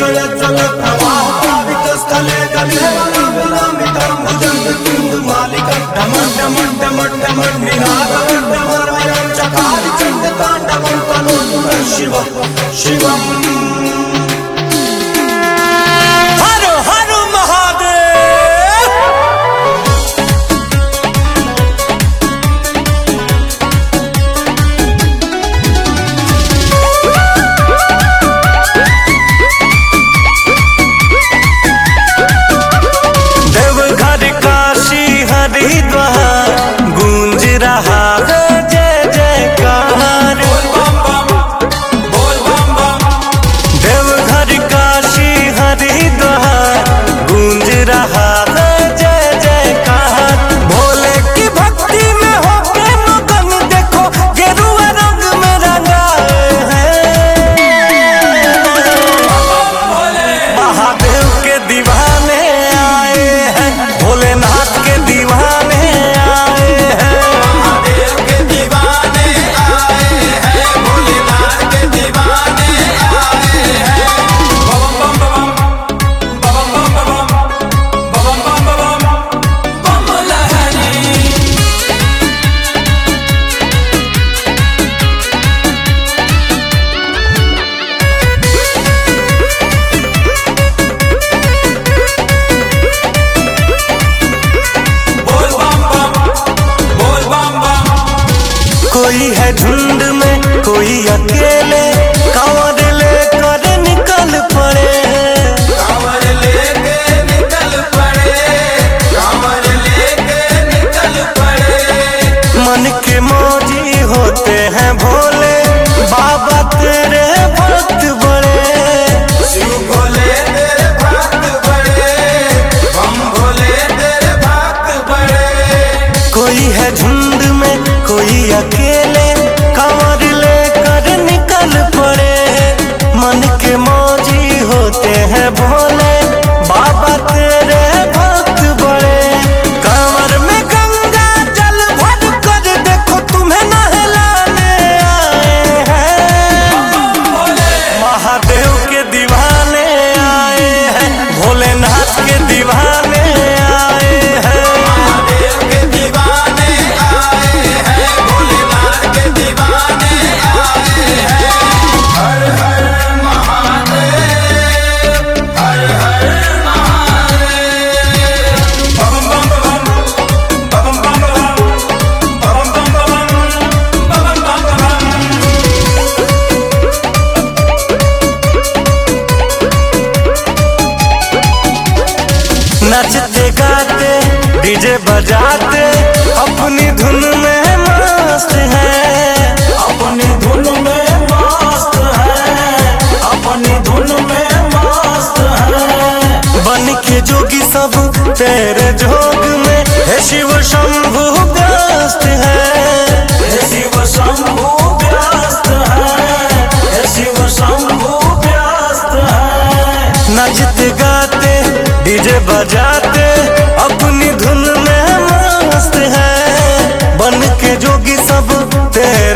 जगत्प्रवाहपावितस्थले गलेवलामितं भुजङ्गकिन्दुमालिकं चकारिचण्डताण्डवं तनोतु मे शिवम् गूंज रहा है जय जयकार, देवघर काशी हरिद्वार गूंज रहा है जय जयकार। भोले की भक्ति में हो के मगन देखो गेरुआ रंग में रंगाए हैं। महादेव के दीवाने आए हैं, भोलेनाथ के दीवाने कोई है झुंड में कोई अकेले, कांवर लेकर निकल पड़े, कांवर लेके निकल पड़े, कांवर लेके निकल पड़े। मन के मौजी होते हैं भोले बाबा तेरे भक्त बड़े, शिव भोले तेरे भक्त बड़े, बम भोले तेरे भक्त बड़े। कोई है झुंड में कोई अकेले, कांवर लेकर निकल पड़े। मन के मौजी होते हैं भोले बाबा तेरे भक्त बड़े। कांवर में गंगा जल भर कर देखो तुम्हें नहलाने आए हैं। महादेव के दीवाने आए हैं, भोलेनाथ के दीवाने आए हैं। महादेव के दीवाने आए हैं, भोलेनाथ के दीवाने आए हैं। हर हर महादेव, हर हर महादेव। बम बम बम बम बम बम बम बम बम बम बम। नचते गाते डीजे बजाते अपनी धुन में मस्त है, अपनी धुन में मस्त है, अपनी धुन में मस्त है। बन के जोगी सब तेरे जोग में है, शिव शंभु व्यस्त है, हे शिव शंभु व्यस्त है, हे शिव शंभु व्यस्त है। नचते गाते डीजे बजाते अपनी धुन में मस्त है, बन के जोगी सब तेरे